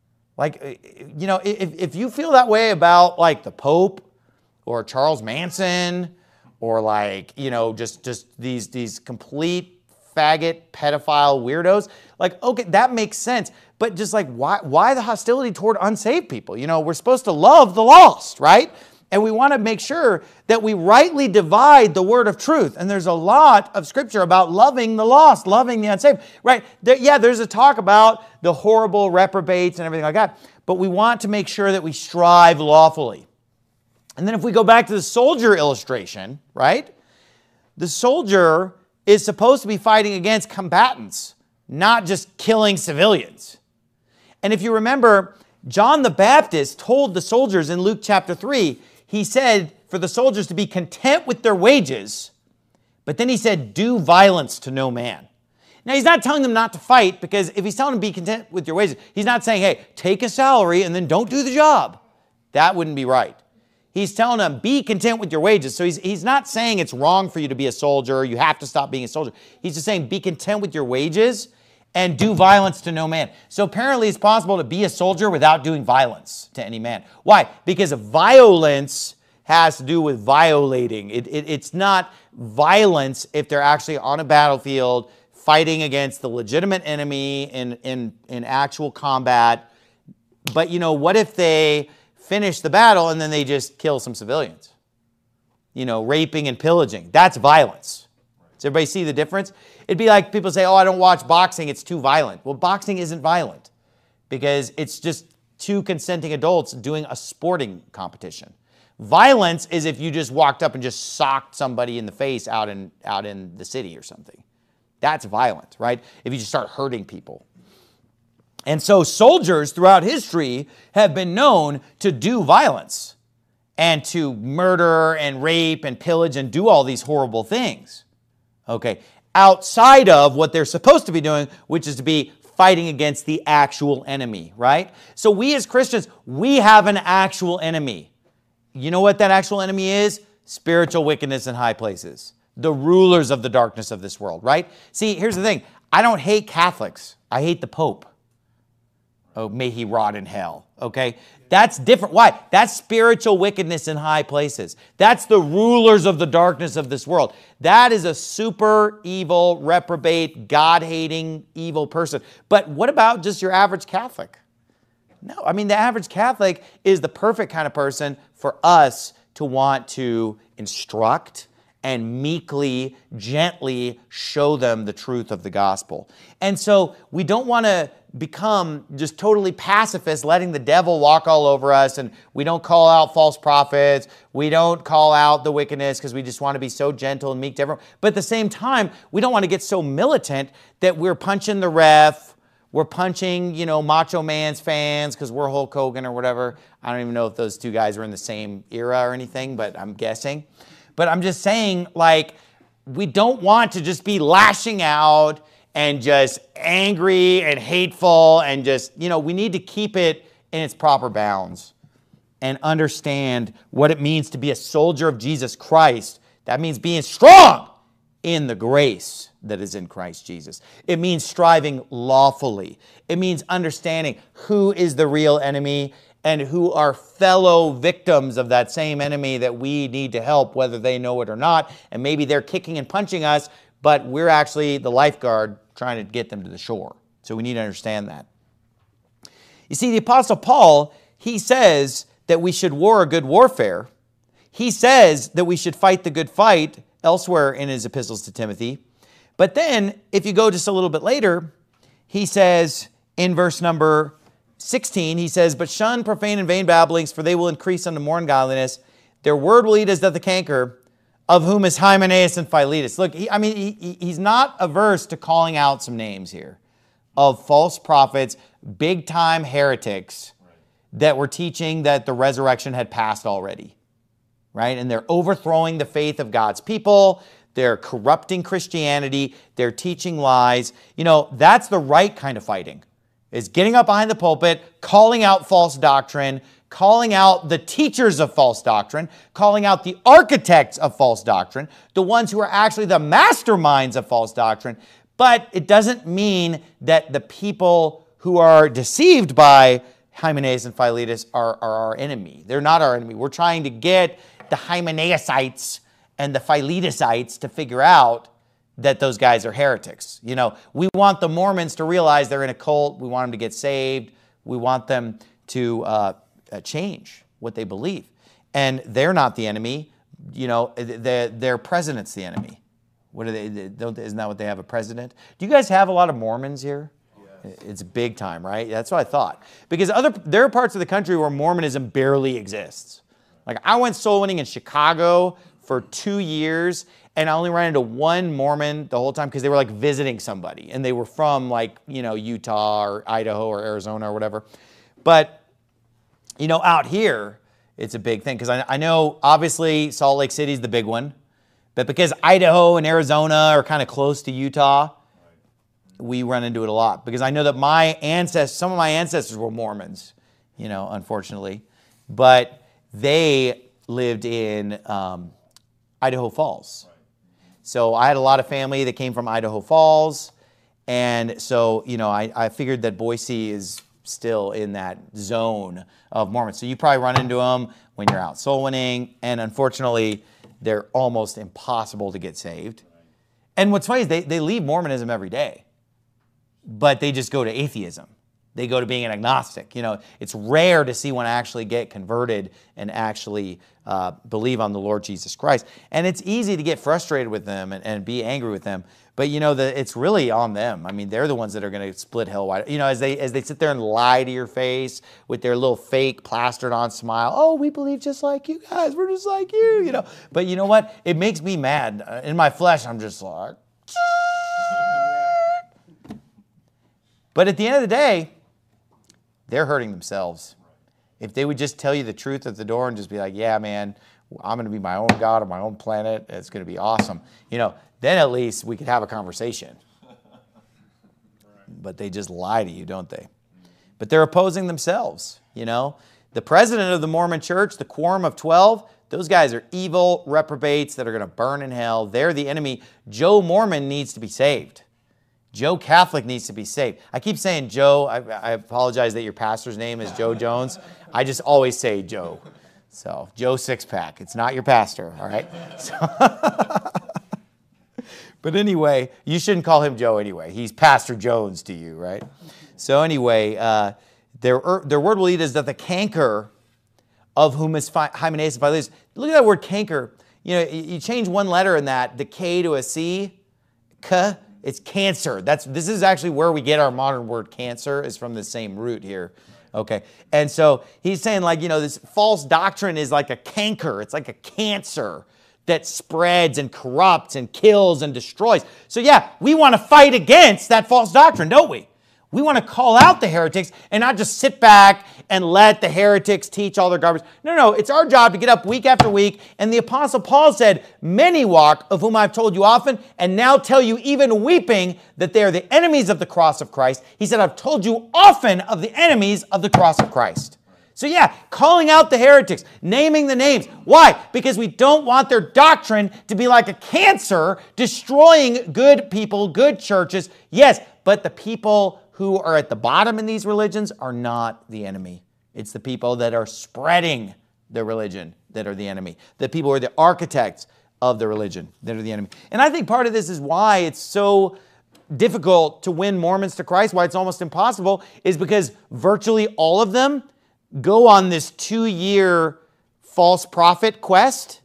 Like, you know, if, if you feel that way about like the Pope or Charles Manson or like, you know, just, just these, these complete faggot, pedophile weirdos, like, okay, that makes sense. But just like, why, why the hostility toward unsaved people? You know, we're supposed to love the lost, right? And we want to make sure that we rightly divide the word of truth. And there's a lot of scripture about loving the lost, loving the unsaved, right? There, yeah, there's a talk about the horrible reprobates and everything like that. But we want to make sure that we strive lawfully. And then if we go back to the soldier illustration, right? The soldier is supposed to be fighting against combatants, not just killing civilians. And if you remember, John the Baptist told the soldiers in Luke chapter three, he said for the soldiers to be content with their wages, but then he said, do violence to no man. Now, he's not telling them not to fight, because if he's telling them be content with your wages, he's not saying, hey, take a salary and then don't do the job. That wouldn't be right. He's telling them, be content with your wages. So he's, he's not saying it's wrong for you to be a soldier. You have to stop being a soldier. He's just saying, be content with your wages and do violence to no man. So apparently it's possible to be a soldier without doing violence to any man. Why? Because violence has to do with violating. It, it, it's not violence if they're actually on a battlefield fighting against the legitimate enemy in, in, in actual combat. But, you know, what if they finish the battle and then they just kill some civilians? You know, raping and pillaging. That's violence. Does everybody see the difference? It'd be like people say, oh, I don't watch boxing, it's too violent. Well, boxing isn't violent because it's just two consenting adults doing a sporting competition. Violence is if you just walked up and just socked somebody in the face out in, out in the city or something. That's violent, right? If you just start hurting people. And so soldiers throughout history have been known to do violence and to murder and rape and pillage and do all these horrible things. Okay, outside of what they're supposed to be doing, which is to be fighting against the actual enemy, right? So we as Christians, we have an actual enemy. You know what that actual enemy is? Spiritual wickedness in high places. The rulers of the darkness of this world, right? See, here's the thing. I don't hate Catholics. I hate the Pope. Oh, may he rot in hell, okay? That's different. Why? That's spiritual wickedness in high places. That's the rulers of the darkness of this world. That is a super evil, reprobate, God-hating, evil person. But what about just your average Catholic? No, I mean, the average Catholic is the perfect kind of person for us to want to instruct and meekly, gently show them the truth of the gospel. And so we don't want to become just totally pacifist, letting the devil walk all over us, and we don't call out false prophets. We don't call out the wickedness because we just want to be so gentle and meek to everyone. But at the same time, we don't want to get so militant that we're punching the ref. We're punching, you know, Macho Man's fans because we're Hulk Hogan or whatever. I don't even know if those two guys were in the same era or anything, but I'm guessing. But I'm just saying, like, we don't want to just be lashing out and just angry and hateful and just, you know, we need to keep it in its proper bounds and understand what it means to be a soldier of Jesus Christ. That means being strong in the grace that is in Christ Jesus. It means striving lawfully. It means understanding who is the real enemy and who are fellow victims of that same enemy that we need to help, whether they know it or not. And maybe they're kicking and punching us, but we're actually the lifeguard trying to get them to the shore. So we need to understand that. You see, the Apostle Paul, he says that we should war a good warfare. He says that we should fight the good fight elsewhere in his epistles to Timothy. But then, if you go just a little bit later, he says in verse number sixteen, he says, but shun profane and vain babblings, for they will increase unto more ungodliness. Their word will eat as doth the canker, of whom is Hymenaeus and Philetus. Look, he, I mean, he, he's not averse to calling out some names here of false prophets, big-time heretics that were teaching that the resurrection had passed already, right? And they're overthrowing the faith of God's people. They're corrupting Christianity. They're teaching lies. You know, that's the right kind of fighting, is getting up behind the pulpit, calling out false doctrine, calling out the teachers of false doctrine, calling out the architects of false doctrine, the ones who are actually the masterminds of false doctrine. But it doesn't mean that the people who are deceived by Hymenaeus and Philetus are, are our enemy. They're not our enemy. We're trying to get the Hymenaeusites and the Philetusites to figure out that those guys are heretics. You know, we want the Mormons to realize they're in a cult. We want them to get saved. We want them to uh, uh, change what they believe. And they're not the enemy. You know, their, their president's the enemy. What are they? Don't, isn't that what they have, a president? Do you guys have a lot of Mormons here? Yes. It's big time, right? That's what I thought. Because other there are parts of the country where Mormonism barely exists. Like, I went soul winning in Chicago for two years, and I only ran into one Mormon the whole time because they were like visiting somebody, and they were from like, you know, Utah or Idaho or Arizona or whatever. But, you know, out here, it's a big thing because I, I know obviously Salt Lake City is the big one, but because Idaho and Arizona are kind of close to Utah, we run into it a lot because I know that my ancestors, some of my ancestors were Mormons, you know, unfortunately. but they lived in um, Idaho Falls. So I had a lot of family that came from Idaho Falls. And so, you know, I, I figured that Boise is still in that zone of Mormons. So you probably run into them when you're out soul winning. And unfortunately, they're almost impossible to get saved. And what's funny is they, they leave Mormonism every day, but they just go to atheism. They go to being an agnostic. You know, it's rare to see one actually get converted and actually uh, believe on the Lord Jesus Christ. And it's easy to get frustrated with them and, and be angry with them. But you know, the, it's really on them. I mean, they're the ones that are going to split hell wide. You know, as they as they sit there and lie to your face with their little fake plastered on smile. Oh, we believe just like you guys. We're just like you. You know. But you know what? It makes me mad. In my flesh, I'm just like. But at the end of the day, they're hurting themselves. If they would just tell you the truth at the door and just be like, yeah, man, I'm going to be my own God on my own planet. It's going to be awesome. You know, then at least we could have a conversation. But they just lie to you, don't they? But they're opposing themselves, you know. The president of the Mormon Church, the Quorum of twelve, those guys are evil reprobates that are going to burn in hell. They're the enemy. Joe Mormon needs to be saved. Joe Catholic needs to be saved. I keep saying Joe. I, I apologize that your pastor's name is Joe Jones. I just always say Joe. So, Joe Sixpack. It's not your pastor, all right? So but anyway, you shouldn't call him Joe anyway. He's Pastor Jones to you, right? So anyway, uh, their, their word will eat is that the canker of whom is Hymenaeus Philetus. Look at that word canker. You know, you change one letter in that, the K to a C, K. It's cancer. That's this is actually where we get our modern word cancer, is from the same root here. Okay. And so he's saying, like, you know, this false doctrine is like a canker. It's like a cancer that spreads and corrupts and kills and destroys. So yeah, we want to fight against that false doctrine, don't we? We want to call out the heretics and not just sit back and let the heretics teach all their garbage. No, no, it's our job to get up week after week. And the Apostle Paul said, many walk, of whom I've told you often, and now tell you even weeping, that they are the enemies of the cross of Christ. He said, I've told you often of the enemies of the cross of Christ. So yeah, calling out the heretics, naming the names. Why? Because we don't want their doctrine to be like a cancer, destroying good people, good churches. Yes, but the people who are at the bottom in these religions are not the enemy. It's the people that are spreading the religion that are the enemy. The people who are the architects of the religion that are the enemy. And I think part of this is why it's so difficult to win Mormons to Christ, why it's almost impossible, is because virtually all of them go on this two-year false prophet quest.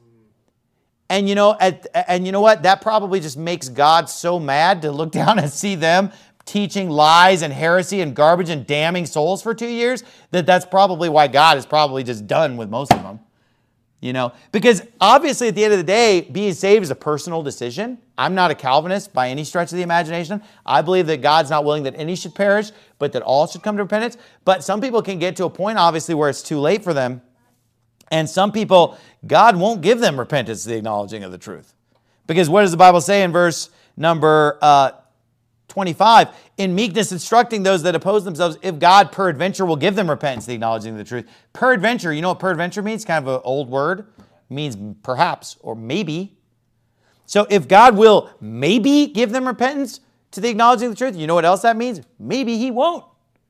And you know, at, and you know what? That probably just makes God so mad to look down and see them teaching lies and heresy and garbage and damning souls for two years, that that's probably why God is probably just done with most of them. You know, because obviously at the end of the day, being saved is a personal decision. I'm not a Calvinist by any stretch of the imagination. I believe that God's not willing that any should perish, but that all should come to repentance. But some people can get to a point, obviously, where it's too late for them. And some people, God won't give them repentance, the acknowledging of the truth. Because what does the Bible say in verse number uh, twenty-five? In meekness instructing those that oppose themselves, if God peradventure will give them repentance, the acknowledging of the truth. Peradventure, you know what peradventure means? Kind of an old word. It means perhaps or maybe. So if God will maybe give them repentance to the acknowledging of the truth, you know what else that means? Maybe He won't.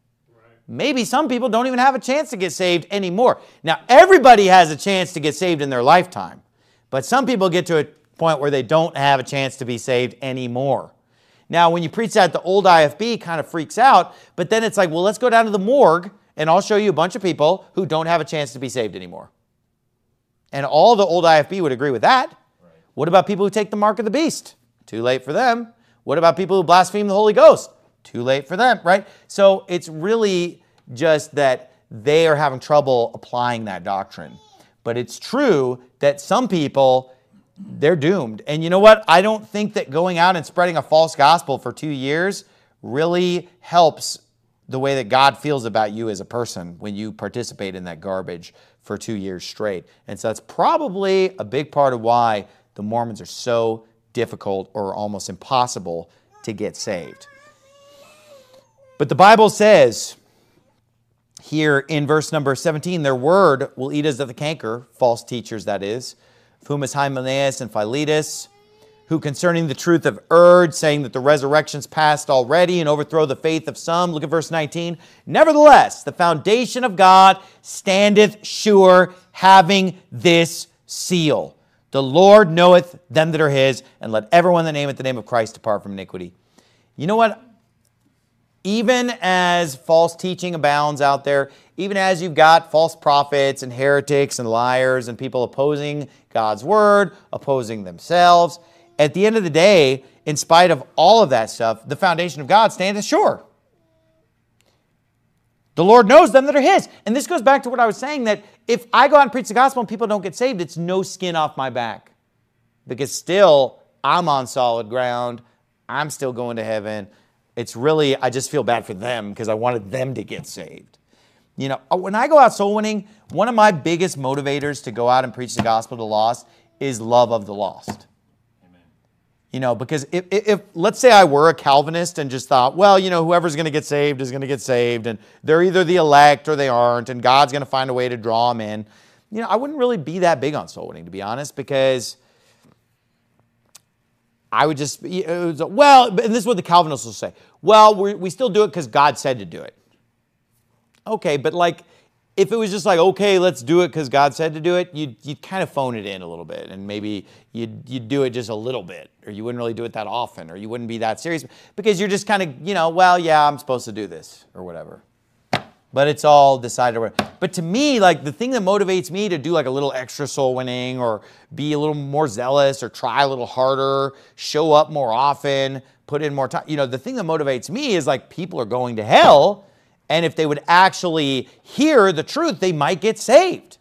Maybe some people don't even have a chance to get saved anymore. Now, everybody has a chance to get saved in their lifetime. But some people get to a point where they don't have a chance to be saved anymore. Now, when you preach that, the old I F B kind of freaks out. But then it's like, well, let's go down to the morgue and I'll show you a bunch of people who don't have a chance to be saved anymore. And all the old I F B would agree with that. Right. What about people who take the mark of the beast? Too late for them. What about people who blaspheme the Holy Ghost? Too late for them, right? So it's really just that they are having trouble applying that doctrine. But it's true that some people, they're doomed. And you know what? I don't think that going out and spreading a false gospel for two years really helps the way that God feels about you as a person when you participate in that garbage for two years straight. And so that's probably a big part of why the Mormons are so difficult or almost impossible to get saved. But the Bible says here in verse number seventeen, their word will eat us at the canker, false teachers that is, of whom is Hymenaeus and Philetus, who concerning the truth have erred, saying that the resurrection's past already and overthrow the faith of some. Look at verse nineteen. Nevertheless, the foundation of God standeth sure, having this seal. The Lord knoweth them that are his, and let everyone that nameth the name of Christ depart from iniquity. You know what? Even as false teaching abounds out there, even as you've got false prophets and heretics and liars and people opposing God's word, opposing themselves, at the end of the day, in spite of all of that stuff, the foundation of God standeth sure. The Lord knows them that are his. And this goes back to what I was saying, that if I go out and preach the gospel and people don't get saved, it's no skin off my back. Because still, I'm on solid ground. I'm still going to heaven. It's really, I just feel bad for them because I wanted them to get saved. You know, when I go out soul winning, one of my biggest motivators to go out and preach the gospel to the lost is love of the lost. You know, because if, if, if, let's say I were a Calvinist and just thought, well, you know, whoever's going to get saved is going to get saved, and they're either the elect or they aren't, and God's going to find a way to draw them in. You know, I wouldn't really be that big on soul winning, to be honest, because I would just, it was, well, and this is what the Calvinists will say. Well, we we still do it because God said to do it. Okay, but like, if it was just like, okay, let's do it because God said to do it, you'd, you'd kind of phone it in a little bit, and maybe you'd, you'd do it just a little bit, or you wouldn't really do it that often, or you wouldn't be that serious, because you're just kind of, you know, well, yeah, I'm supposed to do this, or whatever. But it's all decided. But to me, like, the thing that motivates me to do like a little extra soul winning, or be a little more zealous, or try a little harder, show up more often, put in more time, you know, the thing that motivates me is like, people are going to hell, and if they would actually hear the truth, they might get saved.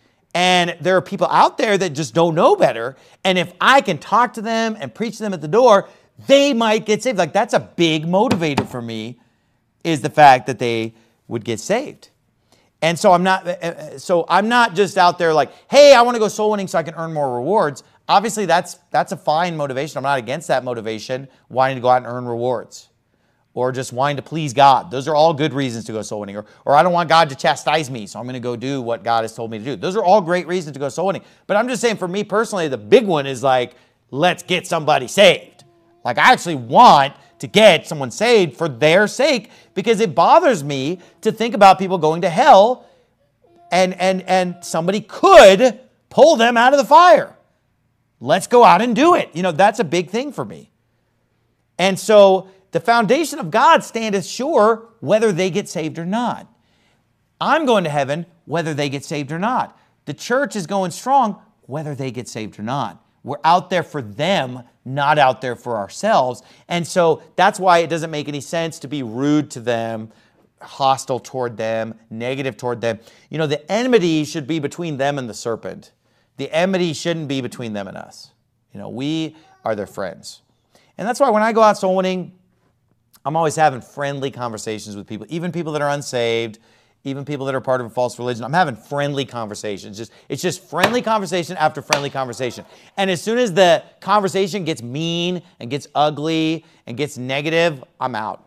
And there are people out there that just don't know better. And if I can talk to them and preach to them at the door, they might get saved. Like, that's a big motivator for me, is the fact that they would get saved. And so I'm not, so I'm not just out there like, hey, I want to go soul winning so I can earn more rewards. Obviously, that's, that's a fine motivation. I'm not against that motivation, wanting to go out and earn rewards, or just wanting to please God. Those are all good reasons to go soul winning. Or, or I don't want God to chastise me, so I'm going to go do what God has told me to do. Those are all great reasons to go soul winning. But I'm just saying, for me personally, the big one is like, let's get somebody saved. Like, I actually want to get someone saved for their sake, because it bothers me to think about people going to hell, and, and, and somebody could pull them out of the fire. Let's go out and do it. You know, that's a big thing for me. And so the foundation of God standeth sure, whether they get saved or not. I'm going to heaven whether they get saved or not. The church is going strong whether they get saved or not. We're out there for them, not out there for ourselves. And so that's why it doesn't make any sense to be rude to them, hostile toward them, negative toward them. You know, the enmity should be between them and the serpent. The enmity shouldn't be between them and us. You know, we are their friends. And that's why when I go out soul winning, I'm always having friendly conversations with people, even people that are unsaved, even people that are part of a false religion. I'm having friendly conversations. Just, it's just friendly conversation after friendly conversation. And as soon as the conversation gets mean and gets ugly and gets negative, I'm out.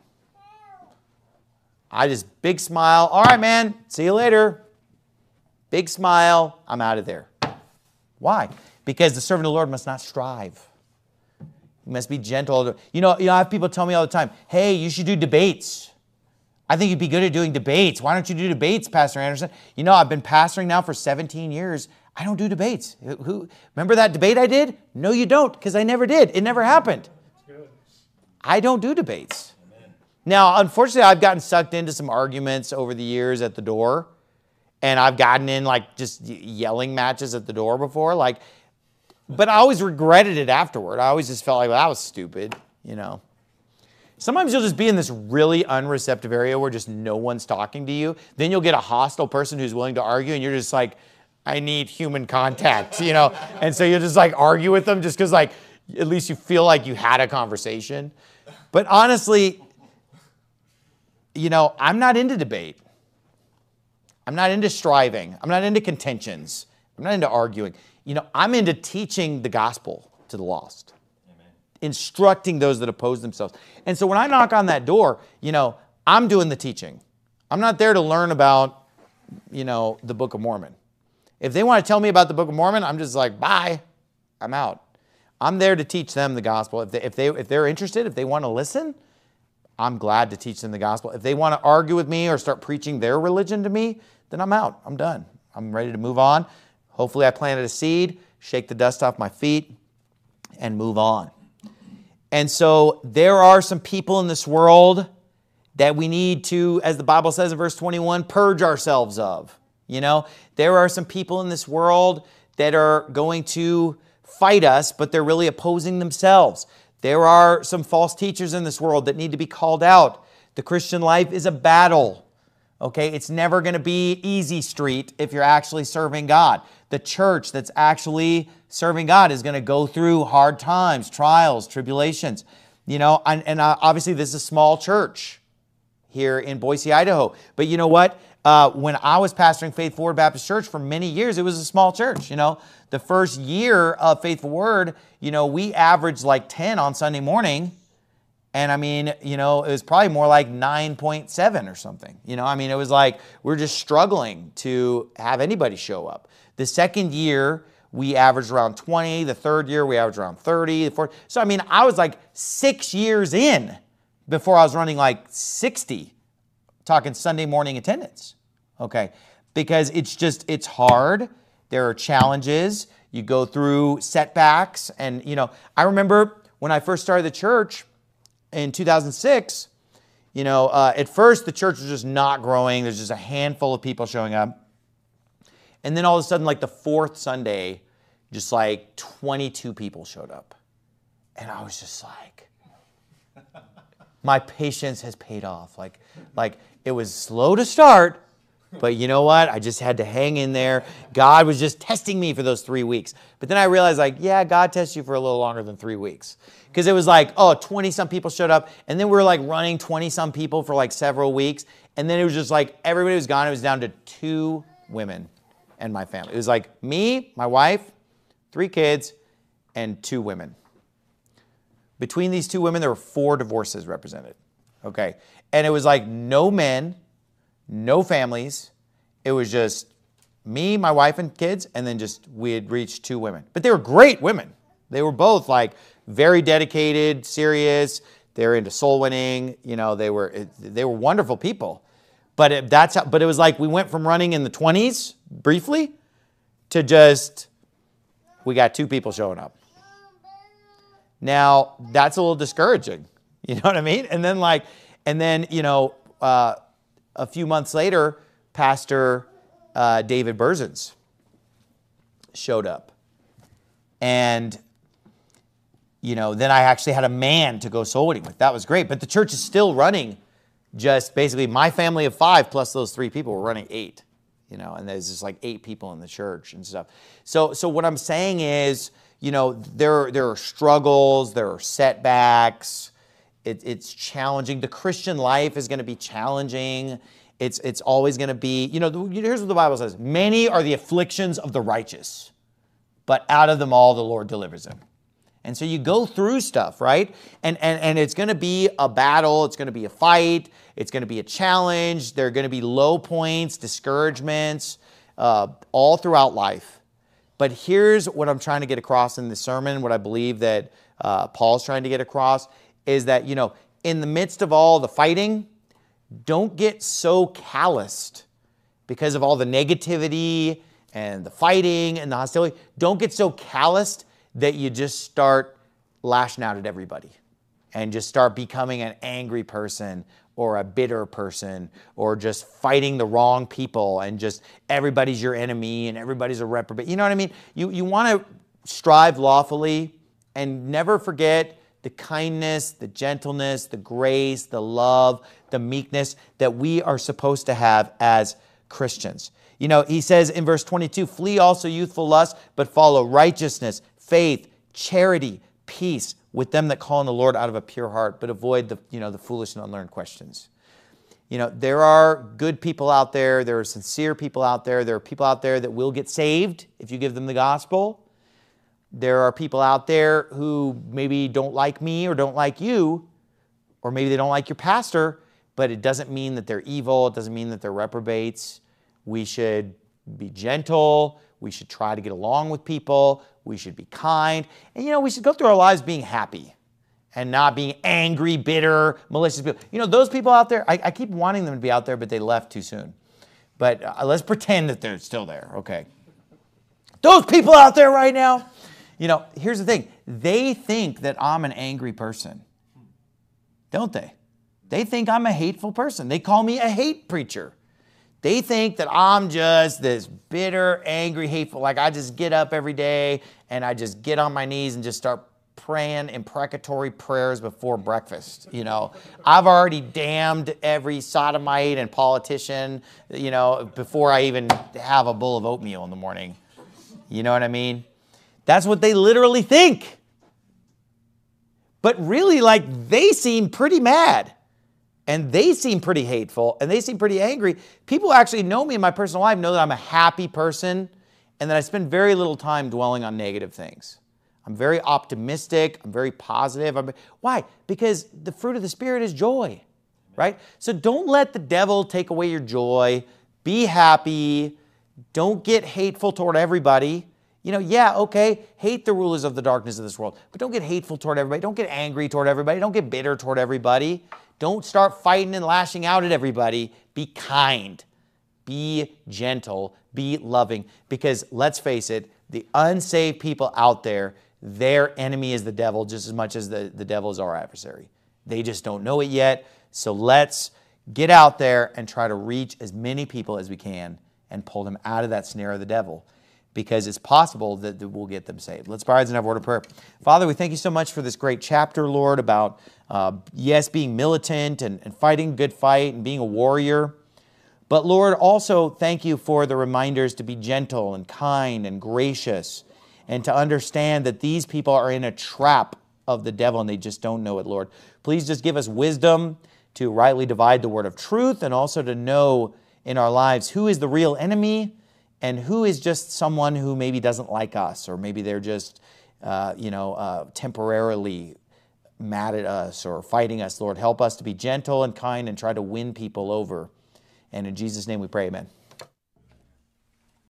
I just, big smile. All right, man, see you later. Big smile, I'm out of there. Why? Because the servant of the Lord must not strive. You must be gentle. You know, you know, I have people tell me all the time, hey, you should do debates. I think you'd be good at doing debates. Why don't you do debates, Pastor Anderson? You know, I've been pastoring now for seventeen years. I don't do debates. Who, remember that debate I did? No, you don't, because I never did. It never happened. I don't do debates. Amen. Now, unfortunately, I've gotten sucked into some arguments over the years at the door, and I've gotten in like just yelling matches at the door before, like, but I always regretted it afterward. I always just felt like, well, that was stupid, you know. Sometimes you'll just be in this really unreceptive area where just no one's talking to you. Then you'll get a hostile person who's willing to argue, and you're just like, I need human contact, you know. And so you'll just like argue with them just because like at least you feel like you had a conversation. But honestly, you know, I'm not into debate. I'm not into striving. I'm not into contentions. I'm not into arguing. You know, I'm into teaching the gospel to the lost. Amen. Instructing those that oppose themselves. And so when I knock on that door, you know, I'm doing the teaching. I'm not there to learn about, you know, the Book of Mormon. If they want to tell me about the Book of Mormon, I'm just like, bye, I'm out. I'm there to teach them the gospel. If they, if they, if they're interested, if they want to listen, I'm glad to teach them the gospel. If they want to argue with me or start preaching their religion to me, then I'm out. I'm done. I'm ready to move on. Hopefully I planted a seed, shake the dust off my feet, and move on. And so there are some people in this world that we need to, as the Bible says in verse twenty-one, purge ourselves of. You know, there are some people in this world that are going to fight us, but they're really opposing themselves. There are some false teachers in this world that need to be called out. The Christian life is a battle. Okay, it's never going to be easy street if you're actually serving God. The church that's actually serving God is going to go through hard times, trials, tribulations. You know, and, and uh, obviously this is a small church here in Boise, Idaho. But you know what? Uh, when I was pastoring Faithful Word Baptist Church for many years, it was a small church. You know, the first year of Faithful Word, you know, we averaged like ten on Sunday morning. And I mean, you know, it was probably more like nine point seven or something. You know, I mean, it was like we're just struggling to have anybody show up. The second year, we averaged around twenty. The third year, we averaged around thirty. The fourth. So, I mean, I was like six years in before I was running like sixty, talking Sunday morning attendance. Okay, because it's just, it's hard. There are challenges. You go through setbacks. And, you know, I remember when I first started the church in two thousand six, you know, uh, at first the church was just not growing. There's just a handful of people showing up. And then all of a sudden, like the fourth Sunday, just like twenty-two people showed up. And I was just like, my patience has paid off. Like, like it was slow to start, but you know what? I just had to hang in there. God was just testing me for those three weeks. But then I realized, like, yeah, God tests you for a little longer than three weeks. Because it was like, oh, twenty-some people showed up. And then we were like running twenty-some people for like several weeks. And then it was just like everybody was gone. It was down to two women and my family. It was like me, my wife, three kids, and two women. Between these two women, there were four divorces represented. Okay. And it was like no men, no families. It was just me, my wife, and kids, and then just we had reached two women. But they were great women. They were both like very dedicated, serious. They were into soul winning. You know, they were they were wonderful people. But it, that's how, but it was like we went from running in the twenties briefly to just we got two people showing up. Now that's a little discouraging. You know what I mean? And then like and then you know. Uh, A few months later, Pastor uh, David Berzins showed up. And, you know, then I actually had a man to go soul winning with. That was great. But the church is still running just basically my family of five plus those three people were running eight. You know, and there's just like eight people in the church and stuff. So, so what I'm saying is, you know, there, there are struggles, there are setbacks. It, it's challenging. The Christian life is going to be challenging. It's, it's always going to be, you know, here's what the Bible says. Many are the afflictions of the righteous, but out of them all the Lord delivers them. And so you go through stuff, right? And, and, and it's going to be a battle. It's going to be a fight. It's going to be a challenge. There are going to be low points, discouragements, uh, all throughout life. But here's what I'm trying to get across in this sermon, what I believe that uh, Paul's trying to get across, is that, you know, in the midst of all the fighting, don't get so calloused because of all the negativity and the fighting and the hostility. Don't get so calloused that you just start lashing out at everybody and just start becoming an angry person or a bitter person or just fighting the wrong people and just everybody's your enemy and everybody's a reprobate. You know what I mean? You, you want to strive lawfully and never forget the kindness, the gentleness, the grace, the love, the meekness that we are supposed to have as Christians. You know, he says in verse twenty-two, flee also youthful lust, but follow righteousness, faith, charity, peace with them that call on the Lord out of a pure heart, but avoid the, you know, the foolish and unlearned questions. You know, there are good people out there. There are sincere people out there. There are people out there that will get saved if you give them the gospel. There are people out there who maybe don't like me or don't like you, or maybe they don't like your pastor, but it doesn't mean that they're evil. It doesn't mean that they're reprobates. We should be gentle. We should try to get along with people. We should be kind. And, you know, we should go through our lives being happy and not being angry, bitter, malicious people. You know, those people out there, I, I keep wanting them to be out there, but they left too soon. But uh, let's pretend that they're still there, okay? Those people out there right now, you know, here's the thing. They think that I'm an angry person, don't they? They think I'm a hateful person. They call me a hate preacher. They think that I'm just this bitter, angry, hateful, like I just get up every day and I just get on my knees and just start praying imprecatory prayers before breakfast. You know, I've already damned every sodomite and politician, you know, before I even have a bowl of oatmeal in the morning. You know what I mean? That's what they literally think. But really, like, they seem pretty mad. And they seem pretty hateful, and they seem pretty angry. People who actually know me in my personal life know that I'm a happy person and that I spend very little time dwelling on negative things. I'm very optimistic. I'm very positive. I'm, why? Because the fruit of the Spirit is joy, right? So don't let the devil take away your joy. Be happy. Don't get hateful toward everybody. You know, yeah, okay, hate the rulers of the darkness of this world, but don't get hateful toward everybody. Don't get angry toward everybody. Don't get bitter toward everybody. Don't start fighting and lashing out at everybody. Be kind. Be gentle. Be loving. Because let's face it, the unsaved people out there, their enemy is the devil just as much as the, the devil is our adversary. They just don't know it yet. So let's get out there and try to reach as many people as we can and pull them out of that snare of the devil, because it's possible that we'll get them saved. Let's bow our heads and have a word of prayer. Father, we thank you so much for this great chapter, Lord, about, uh, yes, being militant and, and fighting a good fight and being a warrior. But, Lord, also thank you for the reminders to be gentle and kind and gracious and to understand that these people are in a trap of the devil and they just don't know it, Lord. Please just give us wisdom to rightly divide the word of truth and also to know in our lives who is the real enemy and who is just someone who maybe doesn't like us, or maybe they're just, uh, you know, uh, temporarily mad at us or fighting us. Lord, help us to be gentle and kind and try to win people over. And in Jesus' name we pray, amen.